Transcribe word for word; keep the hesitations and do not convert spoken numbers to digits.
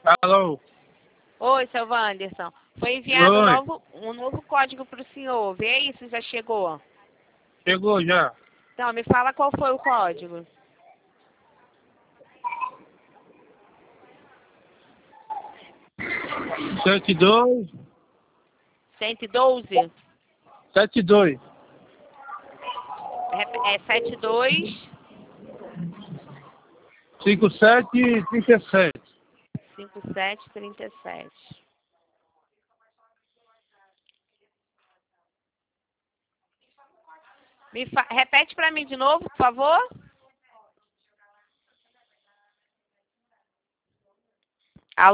Alô? Oi, seu Wanderson. Foi enviado um Oi. novo, um novo código para o senhor. Vê aí se já chegou. Chegou já. Então, me fala qual foi o código. Sete dois. cento e doze? Sete dois. É, é setenta e dois, Cinco sete trinta e sete. cinquenta e sete, trinta e sete. Me fa... Repete para mim de novo, por favor.